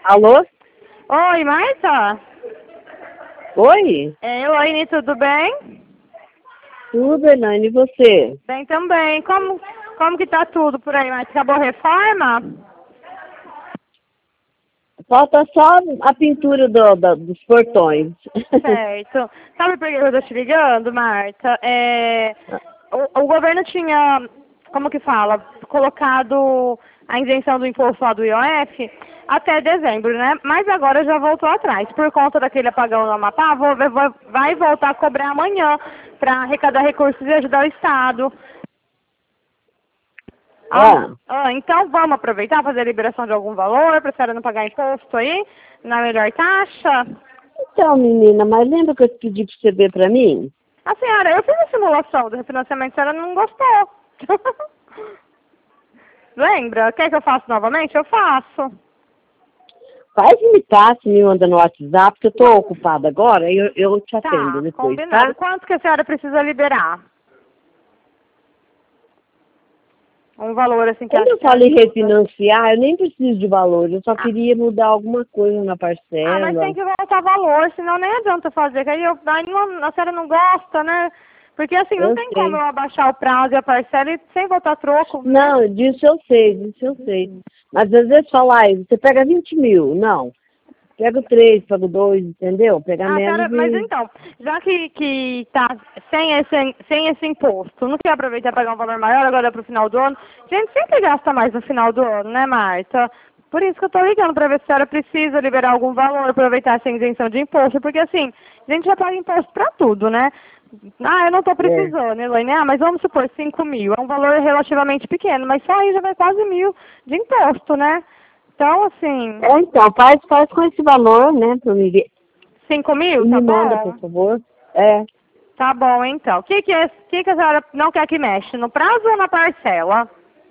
Alô? Oi, Marta? Oi? Elaine, tudo bem? Tudo, Elaine, e você? Bem também. Como que tá tudo por aí, Marta? Acabou a reforma? Falta só a pintura dos portões. Certo. Sabe por que eu tô te ligando, Marta? O governo tinha, como que fala, colocado a isenção do imposto lá do IOF até dezembro, né? Mas agora já voltou atrás. Por conta daquele apagão no Amapá, vai voltar a cobrar amanhã para arrecadar recursos e ajudar o Estado. Então vamos aproveitar, fazer a liberação de algum valor, para a senhora não pagar imposto aí, na melhor taxa. Então, menina, mas lembra que eu pedi pra você ver pra mim? A senhora, eu fiz a simulação do refinanciamento, a senhora não gostou. Lembra? Quer que eu faça novamente? Eu faço. Faz imitar, se me manda no WhatsApp, porque eu tô ocupada agora, e eu te atendo Tá, depois, combinado. tá? Quanto que a senhora precisa liberar? Um valor assim que a Quando eu senhora... falo em refinanciar, eu nem preciso de valor, eu só Ah, queria mudar alguma coisa na mas tem parcela. que voltar valor, senão nem adianta fazer, que a senhora não gosta, né? Porque assim, não Eu tem como sei. eu abaixar o prazo e a parcela e sem voltar troco, né? Não, disso eu sei, disso eu sei. Mas às vezes fala, ai, você pega 20 mil. Não, pego 3, pego 2, entendeu? Pegar Ah, menos senhora, mas e... então, já que tá sem esse imposto, não quer aproveitar e pagar um valor maior agora pro final do ano? A gente sempre gasta mais no final do ano, né, Marta? Por isso que eu tô ligando, pra ver se a senhora precisa liberar algum valor, aproveitar essa isenção de imposto, porque assim, a gente já paga imposto pra tudo, né? Ah, eu não tô É. precisando, Elaine. Ah, mas vamos supor 5 mil, é um valor relativamente pequeno, mas só aí já vai quase 1.000 de imposto, né? Então, assim, Então, faz com esse valor, né, pra me ver. 5 E mil, tá me manda, por bom? favor. É, Tá bom, então. O que a senhora não quer que mexe? No prazo ou na parcela?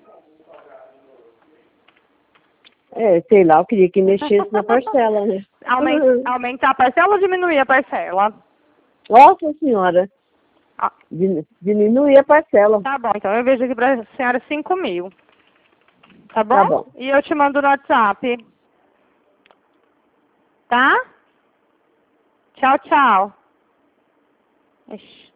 sei lá, eu queria que mexesse na parcela, né? Aumentar a parcela ou diminuir a parcela? Nossa senhora, Ah, diminuir a parcela. tá bom, então eu vejo aqui pra senhora 5 mil. Tá bom? Tá bom. E eu te mando no WhatsApp. Tá? Tchau, tchau. Ixi.